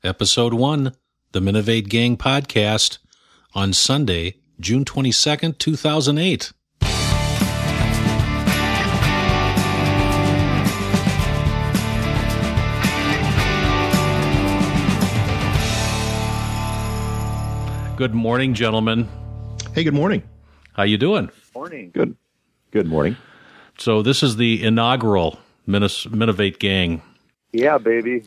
Episode 1, the Minovate Gang Podcast, on Sunday, June 22nd, 2008. Good morning, gentlemen. Hey, good morning. How you doing? Morning. Good. Good morning. So this is the inaugural Minovate Gang. Yeah, baby.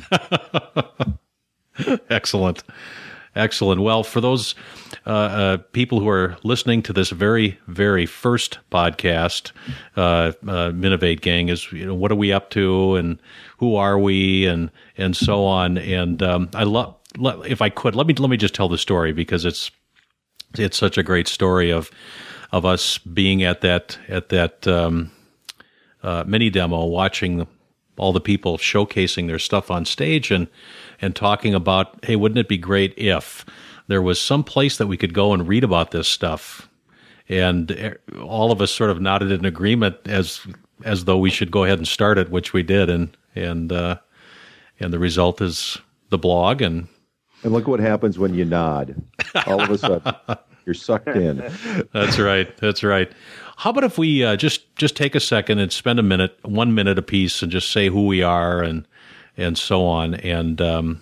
Excellent. Well, for those people who are listening to this very, very first podcast, Minovate Gang is, what are we up to and who are we and so on. And if I could, let me just tell the story because it's such a great story of us being at that mini demo, watching all the people showcasing their stuff on stage and talking about, hey, wouldn't it be great if there was some place that we could go and read about this stuff? And all of us sort of nodded in agreement as though we should go ahead and start it, which we did. And the result is the blog. And look what happens when you nod. All of a sudden, you're sucked in. That's right. How about if we just take a second and spend 1 minute apiece, and just say who we are and so on. And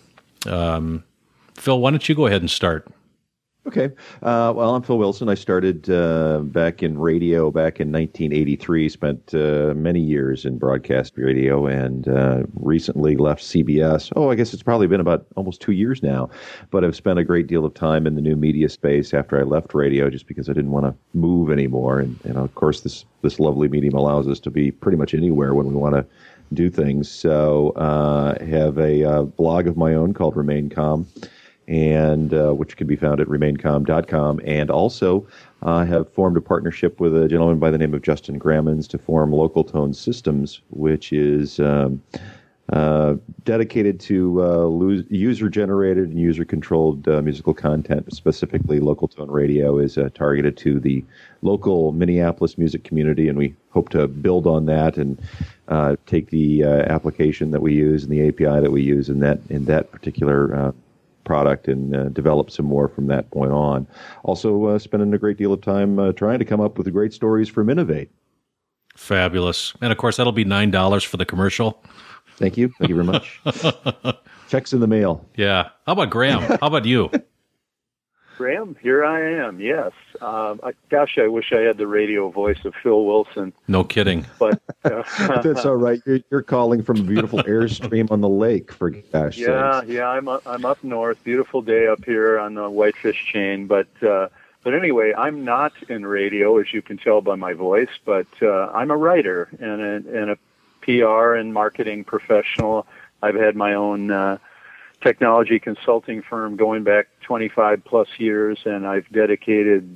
Phil, why don't you go ahead and start? Okay. Well, I'm Phil Wilson. I started back in radio back in 1983, spent many years in broadcast radio, and recently left CBS. I guess it's probably been about almost 2 years now, but I've spent a great deal of time in the new media space after I left radio just because I didn't want to move anymore. And of course, this lovely medium allows us to be pretty much anywhere when we want to do things. So I have a blog of my own called Remain Calm, and which can be found at remaincalm.com. And also have formed a partnership with a gentleman by the name of Justin Grammons to form Local Tone Systems, which is dedicated to user-generated and user-controlled musical content. Specifically, Local Tone Radio is targeted to the local Minneapolis music community, and we hope to build on that and take the application that we use and the API that we use in that particular product and develop some more from that point on. Also spending a great deal of time trying to come up with great stories for Minovate. Fabulous. And of course, that'll be $9 for the commercial. Thank you very much. Checks in the mail. Yeah. How about Graham? How about you? Graham, here I am, yes. I wish I had the radio voice of Phil Wilson. No kidding. But that's all right. You're calling from a beautiful airstream on the lake, for gosh sakes. Yeah, I'm up north. Beautiful day up here on the Whitefish Chain. But anyway, I'm not in radio, as you can tell by my voice, but I'm a writer and a PR and marketing professional. I've had my own technology consulting firm going back 25 plus years, and I've dedicated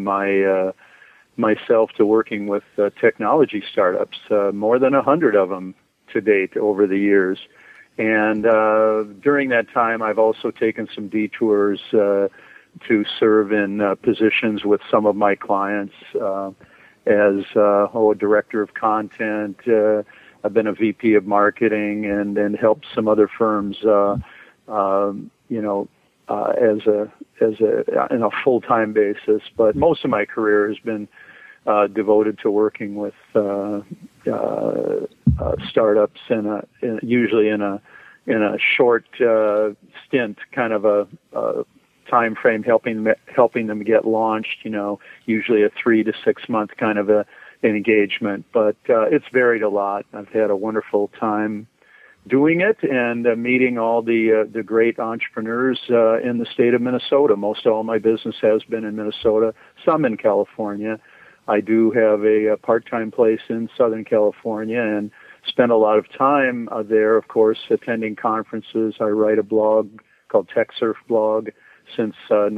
myself to working with technology startups, more than 100 of them to date over the years. And during that time, I've also taken some detours to serve in positions with some of my clients as a director of content. I've been a VP of marketing and helped some other firms in a full-time basis, but most of my career has been devoted to working with startups usually in a short stint, kind of a time frame, helping them get launched. Usually a 3 to 6 month kind of an engagement, but it's varied a lot. I've had a wonderful time doing it and meeting all the great entrepreneurs in the state of Minnesota. Most all my business has been in Minnesota, some in California. I do have a part-time place in Southern California and spend a lot of time there, of course, attending conferences. I write a blog called TechSurf Blog since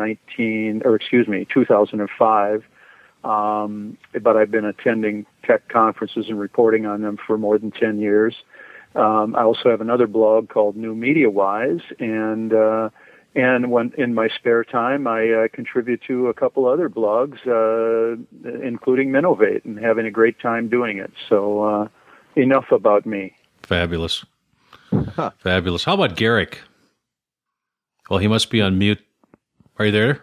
2005. But I've been attending tech conferences and reporting on them for more than 10 years. I also have another blog called New Media Wise, and when in my spare time, I contribute to a couple other blogs, including Minovate, and having a great time doing it. So enough about me. Fabulous. Fabulous. How about Garrick? Well, he must be on mute. Are you there?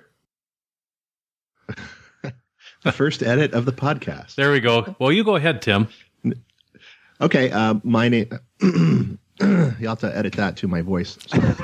The first edit of the podcast. There we go. Well, you go ahead, Tim. Okay, my name. You'll have to edit that to my voice.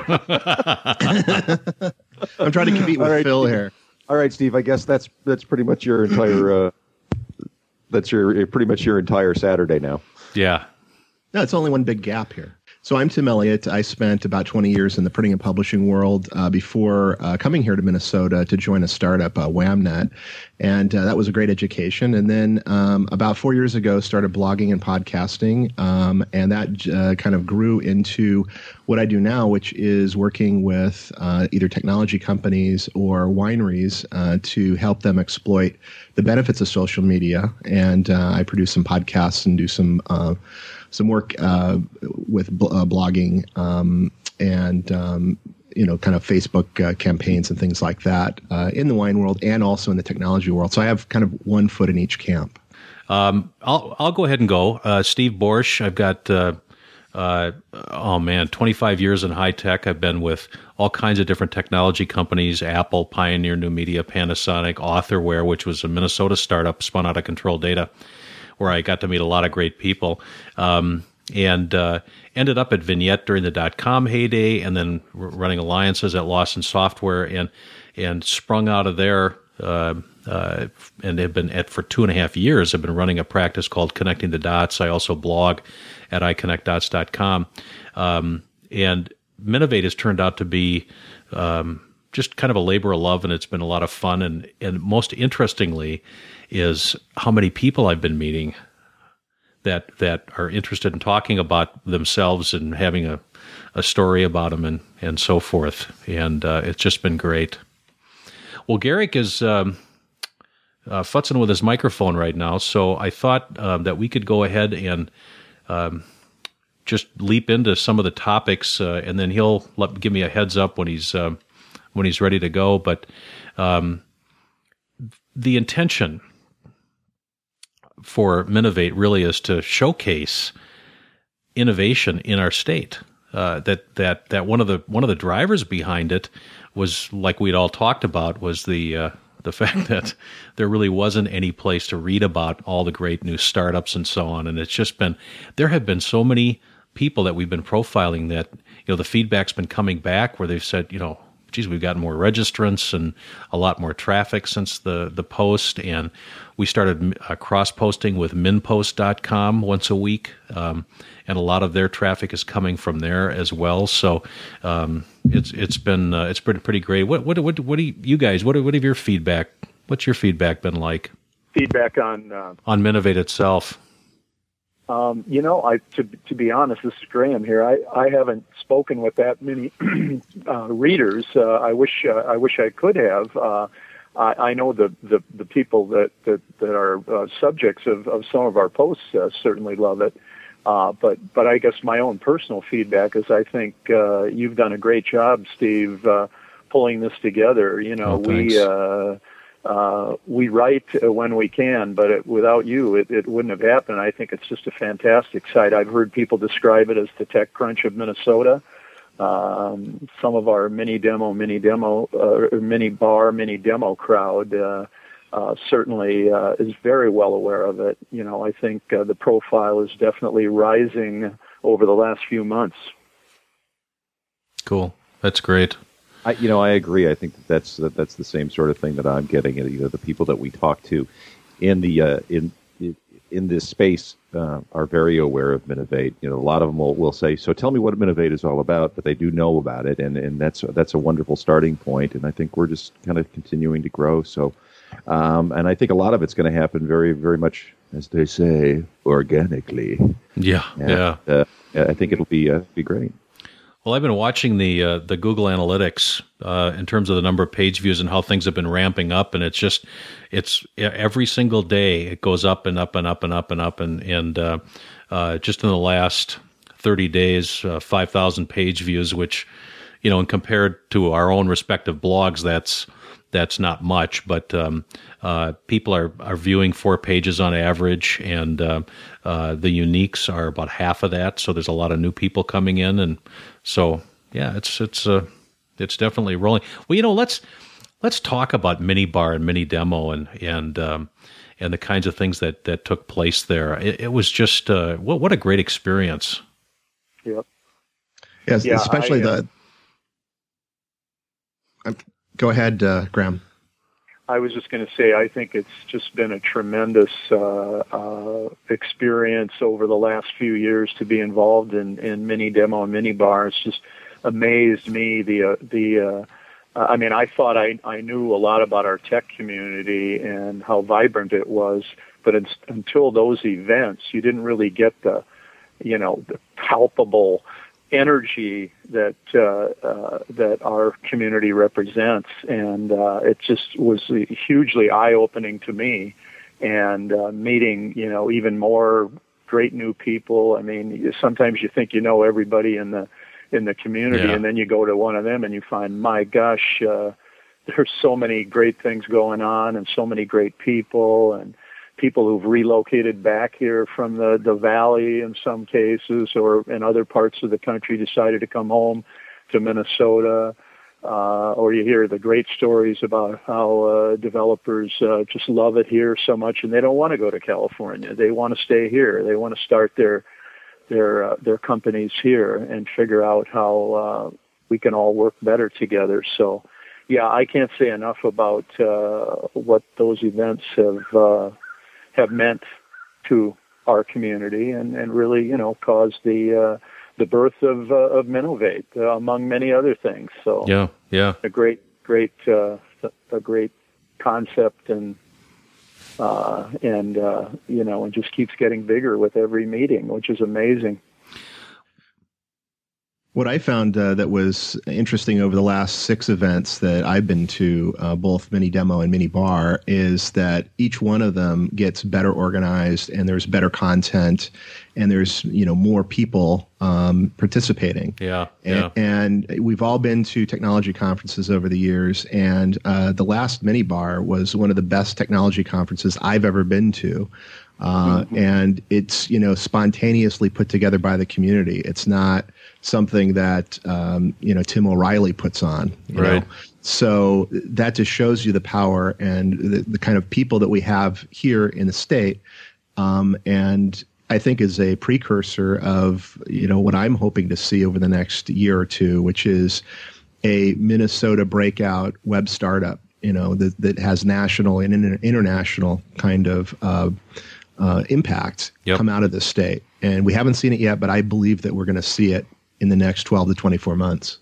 I'm trying to compete with Phil here. All right, Steve. I guess that's pretty much your entire. That's pretty much your entire Saturday now. Yeah. No, it's only one big gap here. So I'm Tim Elliott. I spent about 20 years in the printing and publishing world before coming here to Minnesota to join a startup, Whamnet, and that was a great education. And then about 4 years ago, started blogging and podcasting, and that kind of grew into what I do now, which is working with either technology companies or wineries to help them exploit the benefits of social media. And I produce some podcasts and do some work with blogging and kind of Facebook campaigns and things like that in the wine world and also in the technology world. So I have kind of one foot in each camp. I'll go ahead and go. Steve Borsch. I've got 25 years in high tech. I've been with all kinds of different technology companies: Apple, Pioneer, New Media, Panasonic, Authorware, which was a Minnesota startup spun out of Control Data, where I got to meet a lot of great people, and ended up at Vignette during the .com heyday, and then running alliances at Lawson Software, and sprung out of there, and have been at for 2.5 years. I've been running a practice called Connecting the Dots. I also blog at iConnectDots.com, and Minovate has turned out to be just kind of a labor of love, and it's been a lot of fun. And most interestingly is how many people I've been meeting that are interested in talking about themselves and having a story about them and so forth. And it's just been great. Well, Garrick is futzing with his microphone right now, so I thought that we could go ahead and just leap into some of the topics, and then he'll give me a heads up when he's ready to go. But the intention for Minovate really is to showcase innovation in our state. That one of the drivers behind it was, like we'd all talked about, was the fact that there really wasn't any place to read about all the great new startups and so on. And it's just been, there have been so many people that we've been profiling that, the feedback's been coming back where they've said, geez, we've gotten more registrants and a lot more traffic since the post. And we started cross-posting with minpost.com once a week. And a lot of their traffic is coming from there as well. So it's been pretty great. What do you guys, what have your feedback, what's your feedback been like? Feedback on Minovate itself. To be honest, this is Graham here. I haven't spoken with that many readers. I wish I could have. I know the people that are subjects of some of our posts certainly love it. But I guess my own personal feedback is I think you've done a great job, Steve, pulling this together. We write when we can, but without you, it wouldn't have happened. I think it's just a fantastic site. I've heard people describe it as the TechCrunch of Minnesota. Some of our mini bar, mini demo crowd certainly is very well aware of it. I think the profile is definitely rising over the last few months. Cool. That's great. I agree. I think that's the same sort of thing that I'm getting. The people that we talk to in the in this space are very aware of Minovate. A lot of them will say, "So tell me what Minovate is all about," but they do know about it, and that's a wonderful starting point. And I think we're just kind of continuing to grow. So, and I think a lot of it's going to happen very, very much, as they say, organically. Yeah, and, I think it'll be great. Well, I've been watching the Google Analytics in terms of the number of page views and how things have been ramping up, and it's every single day it goes up and up and up and up and up, and just in the last 30 days, 5,000 page views, which, and compared to our own respective blogs, that's not much, but people are viewing 4 pages on average, and the uniques are about half of that. So there's a lot of new people coming in, and so yeah, it's It's definitely rolling. Well, let's talk about Mini Bar and Mini Demo and the kinds of things that took place there. It was just what a great experience. Yep. Yes, yeah, especially go ahead, Graham. I was just going to say, I think it's just been a tremendous experience over the last few years to be involved in Mini Demo and Mini Bar. It's just amazed me. I mean, I thought I knew a lot about our tech community and how vibrant it was, but until those events, you didn't really get the palpable energy that our community represents, and it just was hugely eye-opening to me. And meeting, even more great new people. I mean, sometimes you think you know everybody in the community, and then you go to one of them and you find, my gosh, there's so many great things going on, and so many great people, and people who've relocated back here from the valley in some cases, or in other parts of the country decided to come home to Minnesota. Or you hear the great stories about how developers just love it here so much, and they don't want to go to California. They want to stay here. They want to start their companies here and figure out how we can all work better together. So, yeah, I can't say enough about what those events have meant to our community, and really, caused the birth of Minovate, among many other things. So, yeah, a great concept, and just keeps getting bigger with every meeting, which is amazing. What I found that was interesting over the last 6 events that I've been to, both Mini Demo and Mini Bar, is that each one of them gets better organized, and there's better content, and there's more people participating. And we've all been to technology conferences over the years, and the last Mini Bar was one of the best technology conferences I've ever been to. And it's, spontaneously put together by the community. It's not something that, Tim O'Reilly puts on, you know? So that just shows you the power and the kind of people that we have here in the state. And I think is a precursor of, what I'm hoping to see over the next year or two, which is a Minnesota breakout web startup, that has national and international kind of, impact come out of this state. And we haven't seen it yet, but I believe that we're going to see it in the next 12 to 24 months.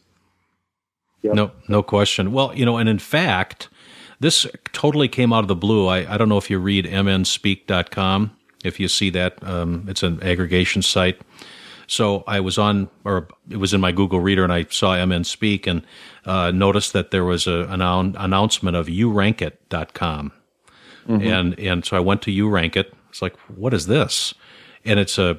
No question. Well, and in fact, this totally came out of the blue. I don't know if you read mnspeak.com, if you see that. It's an aggregation site. So I was it was in my Google Reader, and I saw MN Speak and noticed that there was an announcement of YouRankIt.com. And so I went to YouRankIt. It's like, what is this? And it's a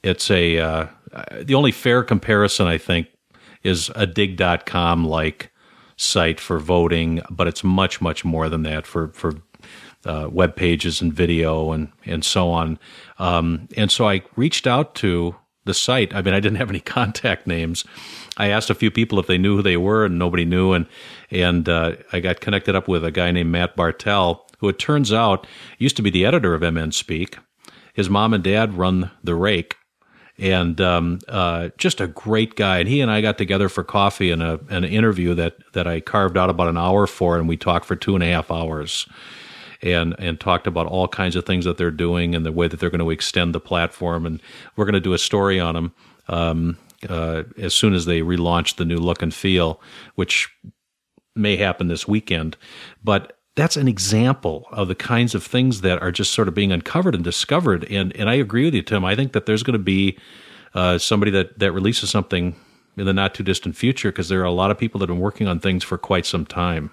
the only fair comparison, I think, is a dig.com like site for voting, but it's much, much more than that for web pages and video and so on. And so I reached out to the site. I mean, I didn't have any contact names. I asked a few people if they knew who they were, and nobody knew. And I got connected up with a guy named Matt Bartell, who it turns out used to be the editor of MN Speak. His mom and dad run The Rake, and just a great guy. And he and I got together for coffee and an interview that I carved out about an hour for, and we talked for 2.5 hours and talked about all kinds of things that they're doing and the way that they're going to extend the platform. And we're going to do a story on them as soon as they relaunch the new look and feel, which may happen this weekend. But that's an example of the kinds of things that are just sort of being uncovered and discovered. And I agree with you, Tim. I think that there's going to be somebody that releases something in the not too distant future, because there are a lot of people that have been working on things for quite some time.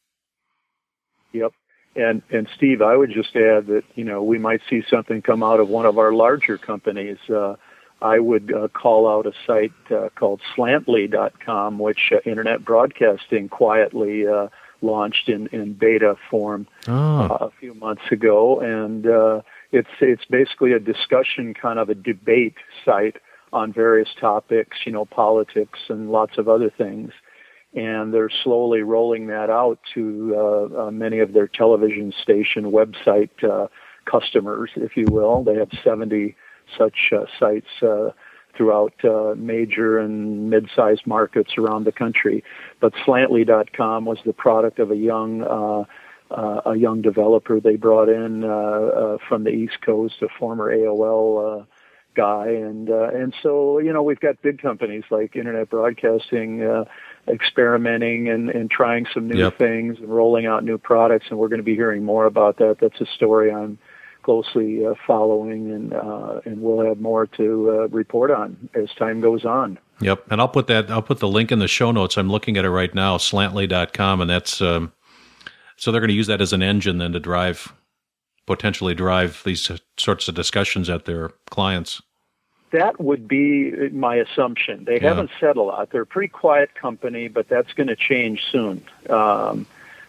Yep. And Steve, I would just add that, we might see something come out of one of our larger companies. I would call out a site called Slantly.com, which Internet Broadcasting quietly launched in beta form a few months ago, and it's basically a discussion, kind of a debate site on various topics, politics and lots of other things. and they're slowly rolling that out to many of their television station website customers, if you will. They have 70 such sites throughout major and mid-sized markets around the country. But Slantly.com was the product of a young developer they brought in from the East Coast, a former AOL guy, and so we've got big companies like Internet Broadcasting experimenting and trying some new things and rolling out new products, and we're going to be hearing more about that. That's a story I'm closely following, and we'll have more to report on as time goes on. Yep, and I'll put the link in the show notes. I'm looking at it right now, Slantly.com, and that's so they're going to use that as an engine then to potentially drive these sorts of discussions at their clients. That would be my assumption. They haven't said a lot. They're a pretty quiet company, but that's going to change soon. They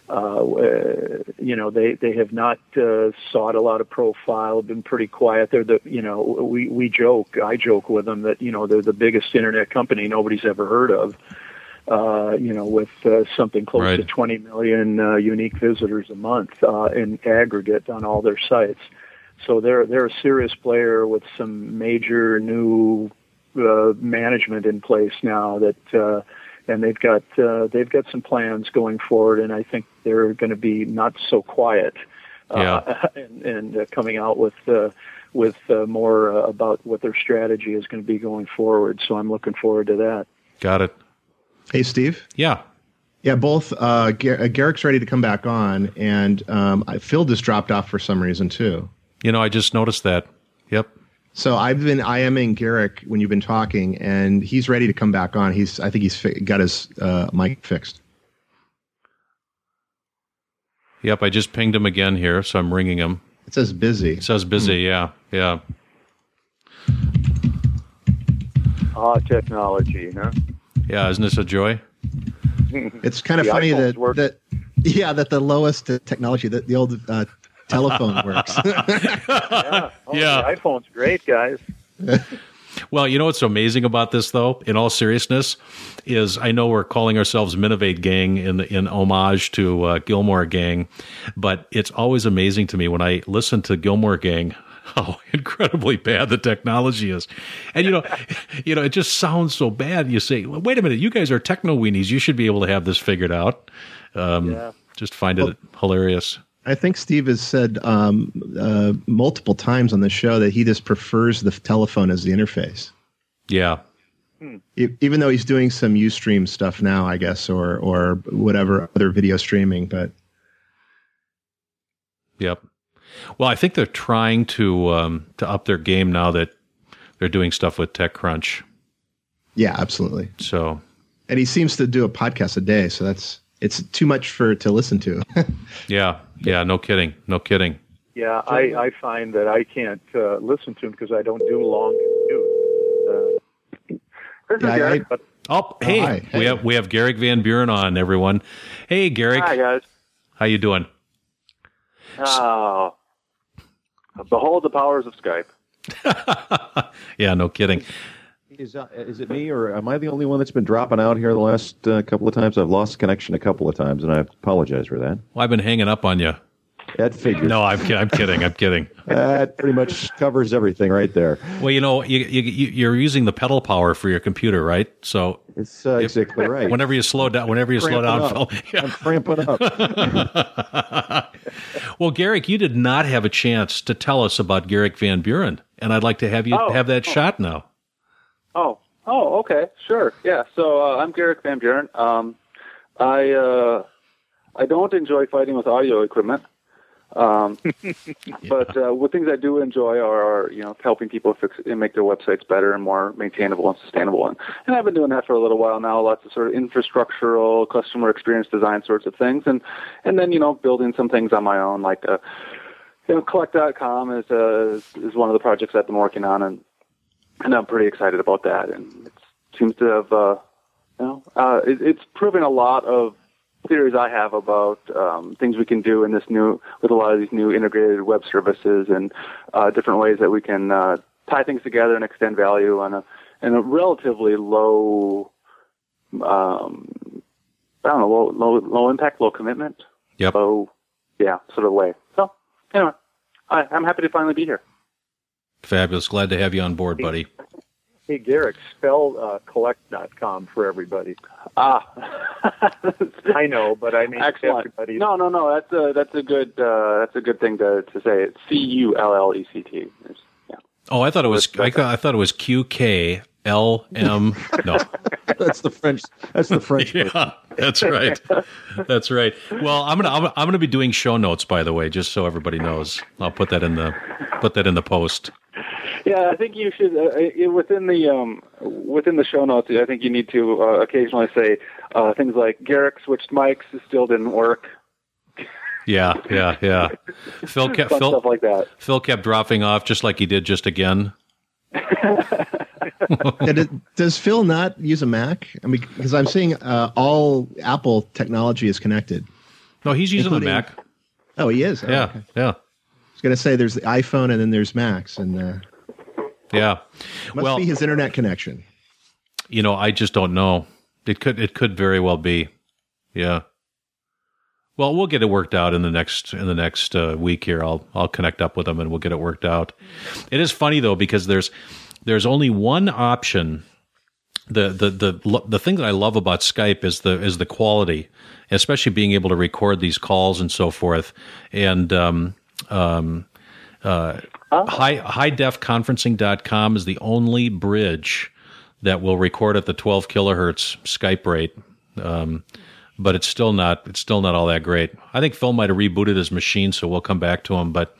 have not sought a lot of profile, been pretty quiet. They're I joke with them that, they're the biggest internet company nobody's ever heard of, with something close to 20 million unique visitors a month in aggregate on all their sites. So they're a serious player with some major new management in place now and they've got some plans going forward, and I think they're going to be not so quiet and coming out with more about what their strategy is going to be going forward. So I'm looking forward to that. Got it. Hey, Steve. Yeah. Yeah, both Garrick's ready to come back on, and Phil just dropped off for some reason too. I just noticed that. Yep. So I've been IMing Garrick when you've been talking, and he's ready to come back on. I think he's got his mic fixed. Yep, I just pinged him again here, so I'm ringing him. It says busy. It says busy, yeah. Technology, huh? Yeah, isn't this a joy? It's kind of funny that the lowest technology, that the old telephone works. The iPhone's great, guys. Well, what's amazing about this, though, in all seriousness, is I know we're calling ourselves Minovate Gang in homage to Gilmore Gang, but it's always amazing to me when I listen to Gilmore Gang how incredibly bad the technology is. And, it just sounds so bad. You say, well, wait a minute, you guys are techno weenies. You should be able to have this figured out. Just find it hilarious. I think Steve has said multiple times on the show that he just prefers the telephone as the interface. Yeah. Even though he's doing some Ustream stuff now, I guess, or whatever other video streaming, but. Yep. Well, I think they're trying to up their game now that they're doing stuff with TechCrunch. Yeah, absolutely. So, and he seems to do a podcast a day, so it's too much to listen to. Yeah, no kidding. Yeah, I find that I can't listen to him because I don't do long commutes. Hey, we have Garrick Van Buren on, everyone. Hey, Garrick. Hi, guys. How you doing? Behold the powers of Skype. Yeah, no kidding. Is it me, or am I the only one that's been dropping out here the last couple of times? I've lost connection a couple of times, and I apologize for that. Well, I've been hanging up on you. That figures. No, I'm kidding. That pretty much covers everything right there. Well, you're using the pedal power for your computer, right? So it's exactly right. Whenever you slow down, Phil. Yeah. I'm cramping up. Well, Garrick, you did not have a chance to tell us about Garrick Van Buren, and I'd like to have you have that shot now. Oh, okay, sure, yeah. So I'm Garrick Van Buren. I don't enjoy fighting with audio equipment. But what things I do enjoy are helping people fix and make their websites better and more maintainable and sustainable. And I've been doing that for a little while now. Lots of sort of infrastructural, customer experience design sorts of things, and then building some things on my own, like Collect.com is one of the projects I've been working on, and I'm pretty excited about that. And it seems to have it's proving a lot of theories I have about things we can do with a lot of these new integrated web services and different ways that we can tie things together and extend value in a relatively low I don't know, low impact, low commitment. Yep. Low, sort of way. So anyway, I'm happy to finally be here. Fabulous. Glad to have you on board, buddy. Hey, Garrick, spell collect.com for everybody. I know, but I mean everybody. No. That's a good thing to say. It's CULLECT. Yeah. Oh, I thought it was QKLM. No, that's the French. That's the French. Yeah, that's right. That's right. Well, I'm gonna be doing show notes, by the way, just so everybody knows. I'll put that in the post. Yeah, I think you should within the show notes. I think you need to occasionally say things like Garrick switched mics, it still didn't work. Yeah. Phil kept stuff like that. Phil kept dropping off just like he did just again. Does Phil not use a Mac? I mean, because I'm seeing all Apple technology is connected. No, he's using a Mac. Oh, he is? Yeah, okay. Yeah. I was going to say there's the iPhone and then there's Macs. And yeah. Must be his internet connection. I just don't know. It could very well be. Yeah. Well, we'll get it worked out in the next week here. I'll connect up with him and we'll get it worked out. It is funny though, because there's only one option. The thing that I love about Skype is the quality, especially being able to record these calls and so forth. And highdefconferencing.com is the only bridge that will record at the 12 kilohertz Skype rate. But it's still not all that great. I think Phil might have rebooted his machine, so we'll come back to him. But,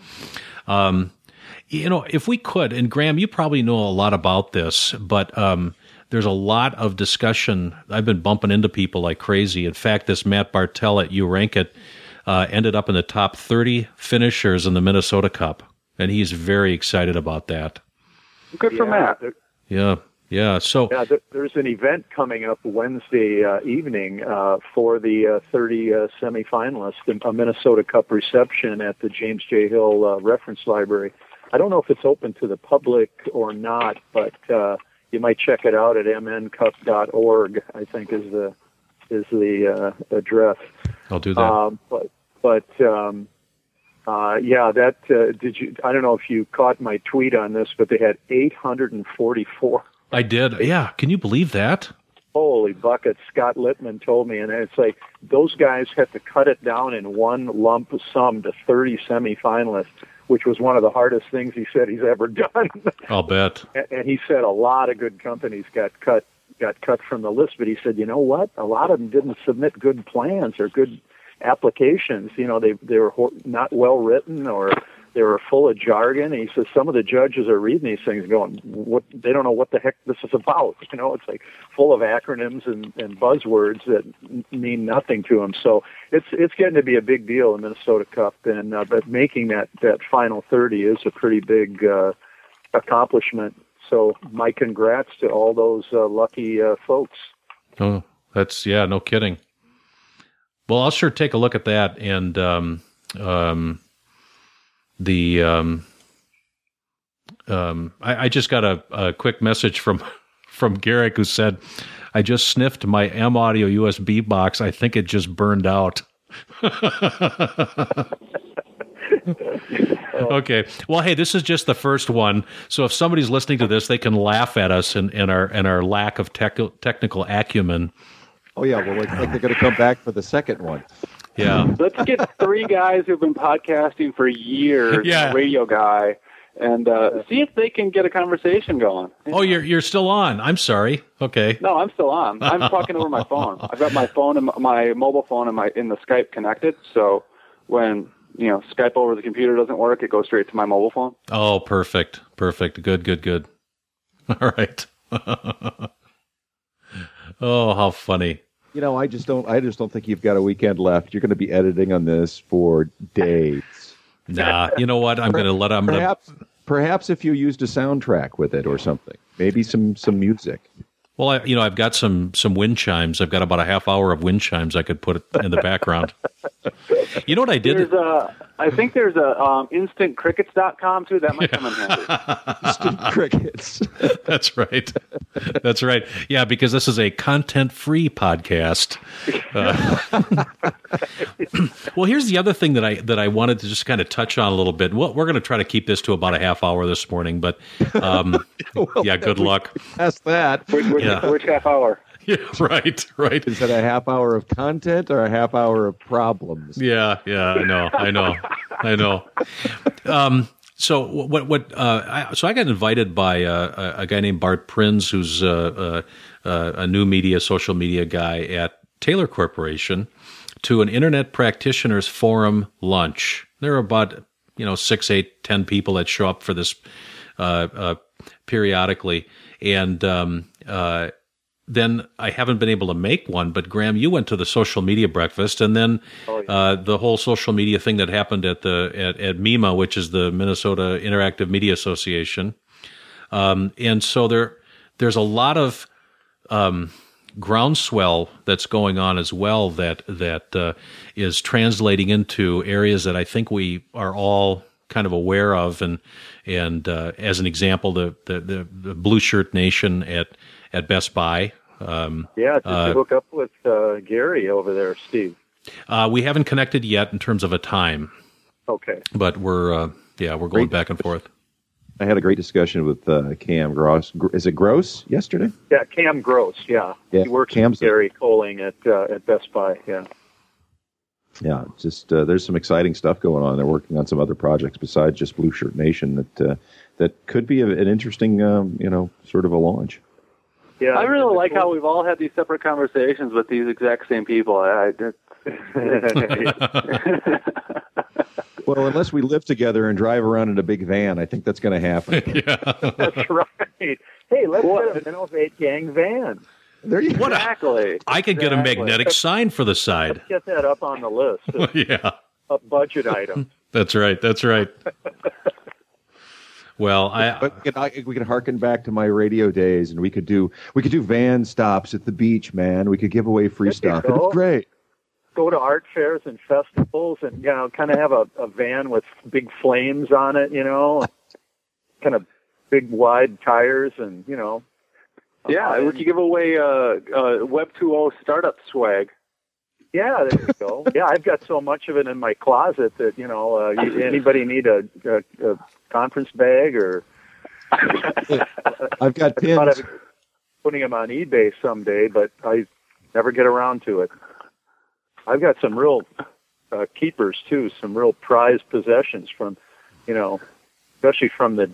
if we could, and Graham, you probably know a lot about this, but there's a lot of discussion. I've been bumping into people like crazy. In fact, this Matt Bartell at URankit ended up in the top 30 finishers in the Minnesota Cup, and he's very excited about that. Good for Matt. Yeah. So there's an event coming up Wednesday evening for the 30 semifinalists, a Minnesota Cup reception at the James J. Hill Reference Library. I don't know if it's open to the public or not, but you might check it out at mncup.org. I think is the address. I'll do that. Did you? I don't know if you caught my tweet on this, but they had 844. I did. Yeah. Can you believe that? Holy buckets. Scott Littman told me, and it's like those guys had to cut it down in one lump sum to 30 semifinalists, which was one of the hardest things he said he's ever done. I'll bet. And he said a lot of good companies got cut from the list, but he said, you know what? A lot of them didn't submit good plans or good applications. They were not well written, or they were full of jargon. And he says some of the judges are reading these things going, what? They don't know what the heck this is about. It's like full of acronyms and buzzwords that mean nothing to them. So it's getting to be a big deal in Minnesota Cup, and but making that final 30 is a pretty big accomplishment. So my congrats to all those lucky folks. Oh, that's no kidding. Well, I'll sure take a look at that, and I just got a quick message from Garrick who said, "I just sniffed my M Audio USB box. I think it just burned out." Okay. Well, hey, this is just the first one, so if somebody's listening to this, they can laugh at us and our lack of technical acumen. Oh yeah, well, like they're going to come back for the second one. Yeah. Let's get three guys who've been podcasting for years, a radio guy, and see if they can get a conversation going. Oh, you're still on. I'm sorry. Okay. No, I'm still on. I'm talking over my phone. I've got my phone and my mobile phone in the Skype connected, so when Skype over the computer doesn't work, it goes straight to my mobile phone. Oh, perfect. Good. All right. Oh, how funny. I just don't think you've got a weekend left. You're going to be editing on this for days. Nah, you know what? I'm going to let them. Perhaps if you used a soundtrack with it or something, maybe some music. Well, I've got some wind chimes. I've got about a half hour of wind chimes I could put in the background. You know what I did? I think there's a instantcrickets.com too. That might come in handy. Instant crickets. That's right. That's right. Yeah, because this is a content-free podcast. Well, here's the other thing that I wanted to just kind of touch on a little bit. Well, we're going to try to keep this to about a half hour this morning, but yeah, good luck. Ask that. Which half hour? Yeah, right. Is it a half hour of content or a half hour of problems? Yeah, I know. So so I got invited by a guy named Bart Prins, who's a new social media guy at Taylor Corporation, to an Internet Practitioners Forum lunch. There are about 6, 8, 10 people that show up for this periodically, and then I haven't been able to make one, but Graham, you went to the social media breakfast, and then the whole social media thing that happened at MEMA, which is the Minnesota Interactive Media Association. And so there's a lot of groundswell that's going on as well that is translating into areas that I think we are all kind of aware of, and as an example, the Blue Shirt Nation at Best Buy. Just to hook up with Gary over there, Steve. We haven't connected yet in terms of a time. Okay. But we're going back and forth. I had a great discussion with Cam Gross. Is it Gross yesterday? Yeah, Cam Gross. Yeah. He works with Gary Coling at Best Buy. Yeah. Yeah, just there's some exciting stuff going on. They're working on some other projects besides just Blue Shirt Nation that could be an interesting, sort of a launch. Yeah, I really like how we've all had these separate conversations with these exact same people. Well, unless we live together and drive around in a big van, I think that's going to happen. Yeah. That's right. Hey, let's get a Innovate Gang van. There you go. Exactly. I could get a magnetic sign for the side. Let's get that up on the list. Yeah. A budget item. That's right. Well, we could harken back to my radio days, and we could do van stops at the beach, man. We could give away free stuff. It'd be great. Go to art fairs and festivals, and kind of have a van with big flames on it, kind of big wide tires, and Yeah, we could give away Web 2.0 startup swag. Yeah, there you go. Yeah, I've got so much of it in my closet that anybody need a conference bag or? I've got pins. I thought of putting them on eBay someday, but I never get around to it. I've got some real keepers too, some real prized possessions from, especially from the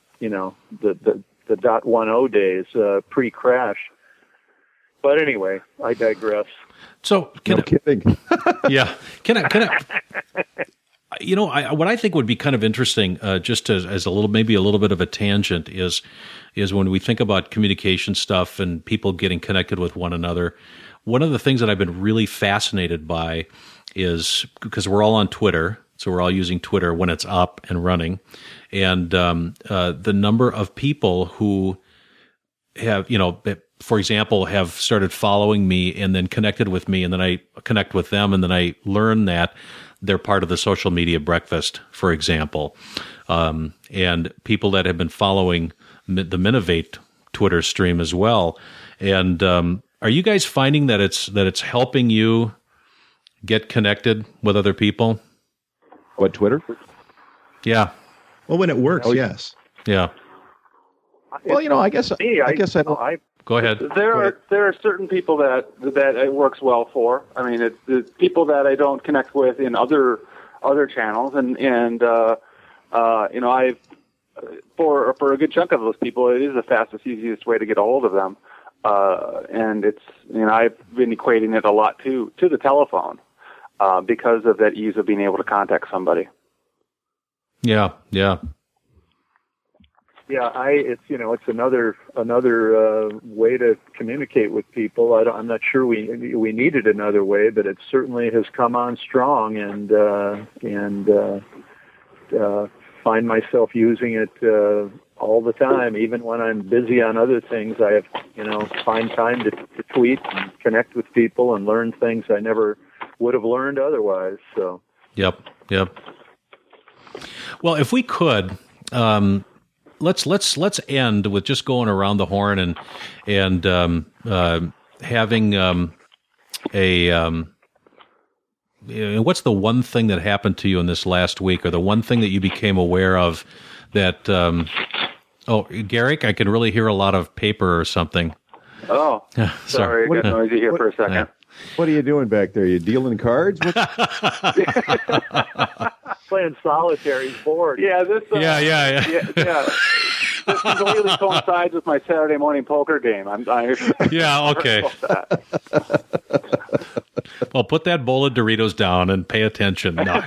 .10 days pre-crash. But anyway, I digress. So, no kidding. Yeah, can I? What I think would be kind of interesting, just as a little bit of a tangent, is when we think about communication stuff and people getting connected with one another. One of the things that I've been really fascinated by is because we're all on Twitter, so we're all using Twitter when it's up and running, and the number of people who have, for example, have started following me and then connected with me, and then I connect with them, and then I learn that they're part of the social media breakfast, for example, and people that have been following the Minovate Twitter stream as well. And are you guys finding that it's helping you get connected with other people? What, Twitter? Yeah. Well, when it works, yes. Yeah. Well, I guess I don't. Go ahead. There are certain people that it works well for. I mean, it's people that I don't connect with in other channels, and I've for a good chunk of those people, it is the fastest, easiest way to get a hold of them, and it's I've been equating it a lot to the telephone because of that ease of being able to contact somebody. Yeah. Yeah. Yeah, it's another way to communicate with people. I'm not sure we needed another way, but it certainly has come on strong, and find myself using it all the time, even when I'm busy on other things. I have find time to tweet and connect with people and learn things I never would have learned otherwise. So. Yep. Well, if we could, let's end with just going around the horn and having what's the one thing that happened to you in this last week, or the one thing that you became aware of that? Garrick, I can really hear a lot of paper or something. Oh, sorry, I got noisy here for a second. Yeah. What are you doing back there? You dealing cards? Playing solitaire, he's bored. Yeah, this. Yeah. This completely coincides with my Saturday morning poker game. Yeah, okay. Well, put that bowl of Doritos down and pay attention. No.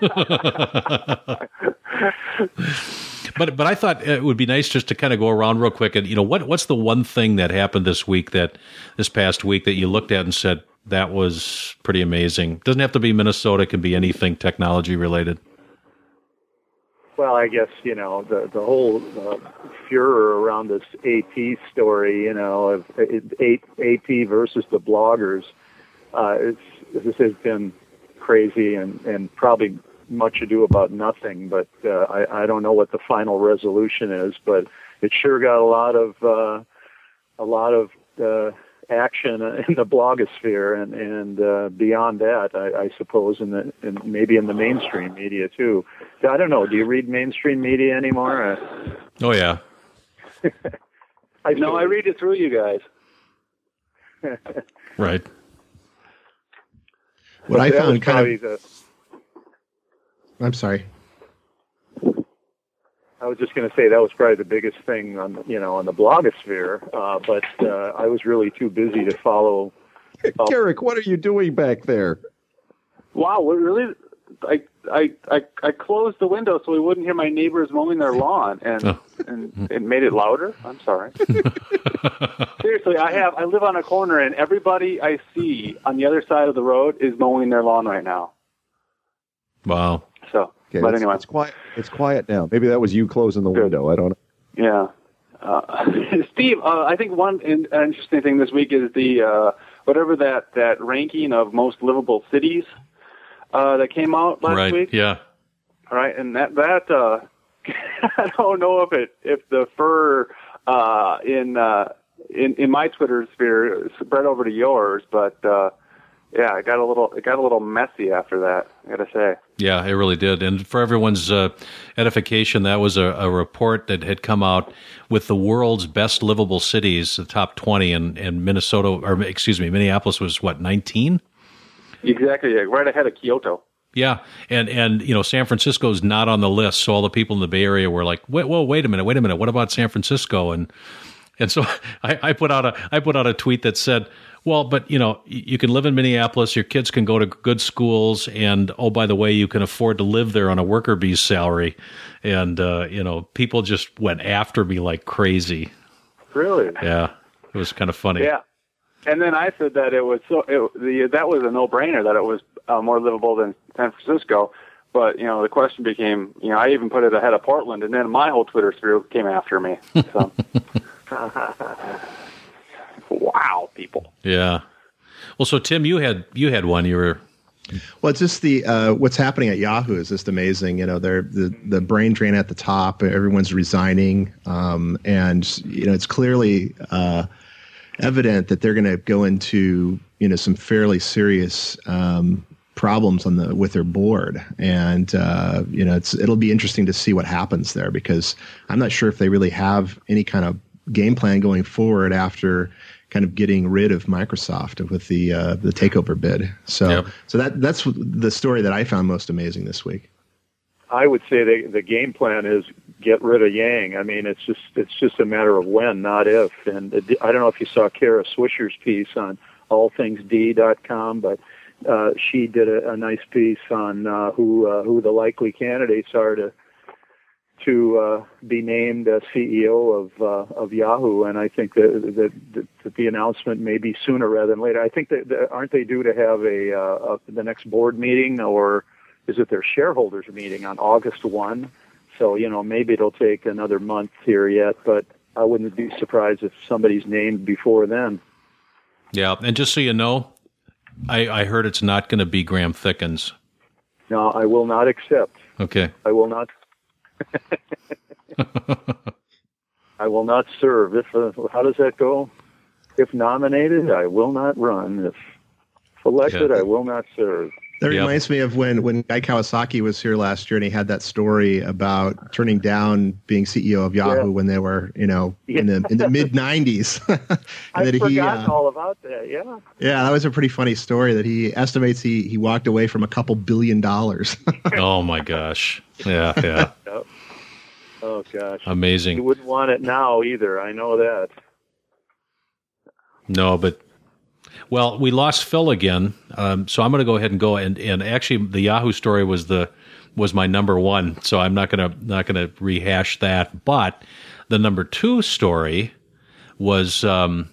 But I thought it would be nice just to kind of go around real quick and, what's the one thing that happened this past week that you looked at and said, that was pretty amazing? Doesn't have to be Minnesota. It can be anything technology related. Well, I guess, the whole furor around this AP story, of AP versus the bloggers, this has been crazy and probably much ado about nothing. But I don't know what the final resolution is, but it sure got a lot of action in the blogosphere and beyond that, I suppose, and maybe in the mainstream media too. I don't know. Do you read mainstream media anymore? Oh yeah. I read it through you guys. Right. What I found I'm sorry. I was just going to say that was probably the biggest thing on the blogosphere, but I was really too busy to follow. Garrick, what are you doing back there? Wow, really? I closed the window so we wouldn't hear my neighbors mowing their lawn, and it made it louder. I'm sorry. Seriously, I live on a corner, and everybody I see on the other side of the road is mowing their lawn right now. Wow. So, okay, but anyway, it's quiet. It's quiet now. Maybe that was you closing the window. I don't know. Yeah. Steve, I think one interesting thing this week is the whatever that ranking of most livable cities that came out last week. Yeah. All right, and that I don't know if the fur in my Twitter sphere spread over to yours, but yeah, it got a little messy after that, I gotta say. Yeah, it really did. And for everyone's edification, that was a report that had come out with the world's best livable cities, the top 20, and Minneapolis was what, 19? Exactly, yeah, right ahead of Kyoto. Yeah, and San Francisco's not on the list, so all the people in the Bay Area were like, wait a minute, what about San Francisco? And so I put out a tweet that said, well, but you can live in Minneapolis, your kids can go to good schools, and oh, by the way, you can afford to live there on a worker bee's salary. And people just went after me like crazy. Really? Yeah, it was kind of funny. Yeah, and then I said that that was a no-brainer that it was more livable than San Francisco. But the question became, I even put it ahead of Portland, and then my whole Twitter sphere came after me. So. Wow, people. Yeah. Well, so Tim, you had one. You were. Well, it's just the what's happening at Yahoo is just amazing. They're the brain drain at the top. Everyone's resigning, and it's clearly evident that they're going to go into some fairly serious problems with their board, and it'll be interesting to see what happens there, because I'm not sure if they really have any kind of game plan going forward after kind of getting rid of Microsoft with the takeover bid. So that's the story that I found most amazing this week. I would say the game plan is get rid of Yang. I mean, it's just a matter of when, not if. And I don't know if you saw Kara Swisher's piece on allthingsd.com, but she did a nice piece on who the likely candidates are to be named CEO of Yahoo, and I think that the announcement may be sooner rather than later. I think that aren't they due to have the next board meeting, or is it their shareholders meeting on August 1? So maybe it'll take another month here yet, but I wouldn't be surprised if somebody's named before then. Yeah, and just so you know, I heard it's not going to be Graham Thickens. No, I will not accept. Okay, I will not. I will not serve. How does that go? If nominated, I will not run. If elected, I will not serve. That reminds me of when Guy Kawasaki was here last year, and he had that story about turning down being CEO of Yahoo when they were, in the mid '90s. I've forgotten all about that. Yeah. Yeah, that was a pretty funny story. That he estimates he walked away from a couple $2 billion. Oh my gosh! Yeah. Yep. Oh gosh! Amazing. You wouldn't want it now either. I know that. No, but. Well, we lost Phil again, so I'm going to go ahead and go. And actually, the Yahoo story was my number one, so I'm not gonna rehash that. But the number two story was for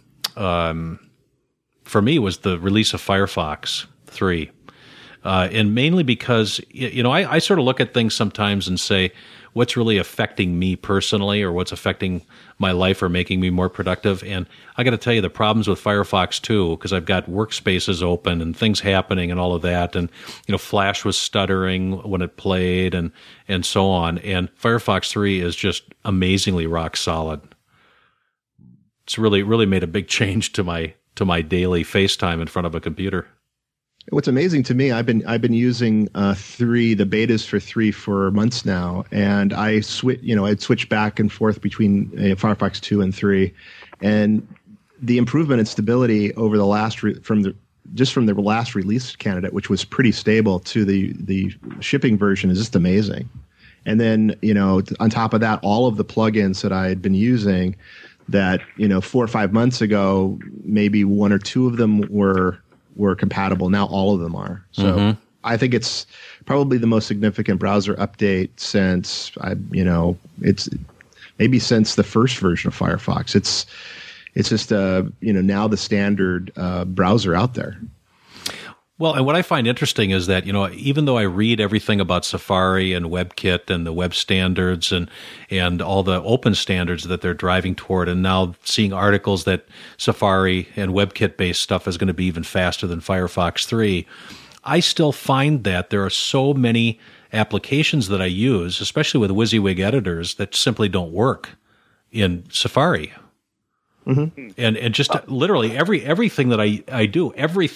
me was the release of Firefox 3, and mainly because I sort of look at things sometimes and say, what's really affecting me personally, or what's affecting my life or making me more productive. And I got to tell you, the problems with Firefox 2, because I've got workspaces open and things happening and all of that. And, Flash was stuttering when it played and so on. And Firefox 3 is just amazingly rock solid. It's really, really made a big change to my daily FaceTime in front of a computer. What's amazing to me, I've been using 3, the betas for 3 for months now, and I'd switch back and forth between Firefox 2 and 3, and the improvement in stability over the last from the last release candidate, which was pretty stable, to the shipping version is just amazing. And then on top of that, all of the plugins that I had been using, that 4 or 5 months ago, maybe 1 or 2 of them were compatible. Now all of them are. So I think it's probably the most significant browser update since it's maybe since the first version of Firefox. It's just now the standard browser out there. Well, and what I find interesting is that, even though I read everything about Safari and WebKit and the web standards and all the open standards that they're driving toward, and now seeing articles that Safari and WebKit-based stuff is going to be even faster than Firefox 3, I still find that there are so many applications that I use, especially with WYSIWYG editors, that simply don't work in Safari. Mm-hmm. And just literally everything that I do,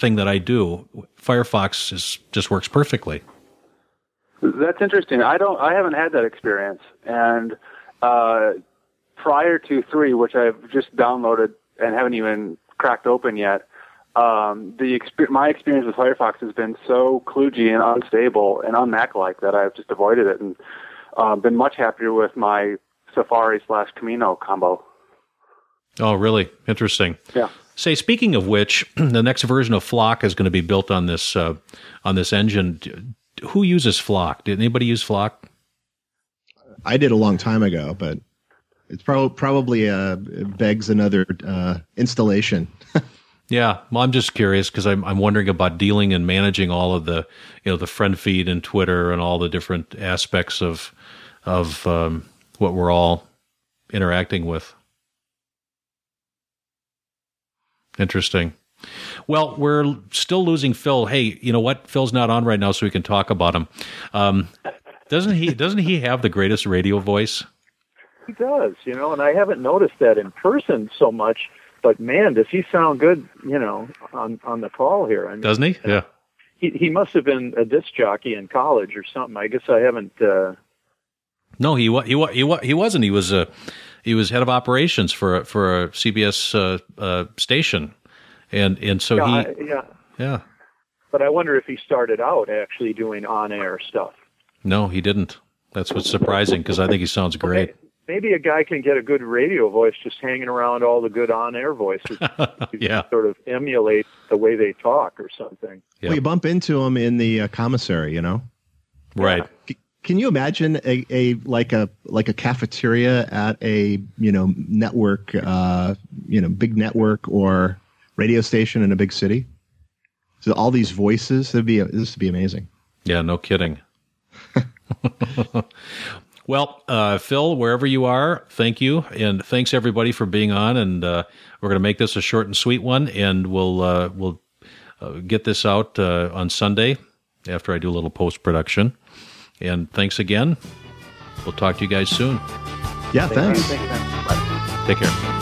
Firefox just works perfectly. That's interesting. I haven't had that experience. And prior to 3, which I've just downloaded and haven't even cracked open yet, my experience with Firefox has been so kludgy and unstable and un-Mac-like that I've just avoided it and been much happier with my Safari/Camino combo. Oh, really? Interesting. Yeah. Say, speaking of which, the next version of Flock is going to be built on this engine. Who uses Flock? Did anybody use Flock? I did a long time ago, but it's probably begs another installation. Yeah, well, I'm just curious because I'm wondering about dealing and managing all of the the friend feed and Twitter and all the different aspects of what we're all interacting with. Interesting. Well, we're still losing Phil. Hey, you know what? Phil's not on right now, so we can talk about him. Doesn't he have the greatest radio voice? He does, and I haven't noticed that in person so much. But man, does he sound good? On the call here. I mean, doesn't he? Yeah. He must have been a disc jockey in college or something. I guess I haven't. No, he wasn't. He was head of operations for a CBS station, and so yeah. But I wonder if he started out actually doing on-air stuff. No, he didn't. That's what's surprising because I think he sounds great. Maybe a guy can get a good radio voice just hanging around all the good on-air voices. Yeah, sort of emulate the way they talk or something. Yeah. Well, you bump into him in the commissary, Right. Yeah. Can you imagine a cafeteria at a network big network or radio station in a big city? So all these voices, this would be amazing. Yeah, no kidding. Well, Phil, wherever you are, thank you, and thanks everybody for being on. And we're going to make this a short and sweet one, and we'll get this out on Sunday after I do a little post production. And thanks again. we'll talk to you guys soon. Yeah, thanks. Thanks, man. Bye. Take care.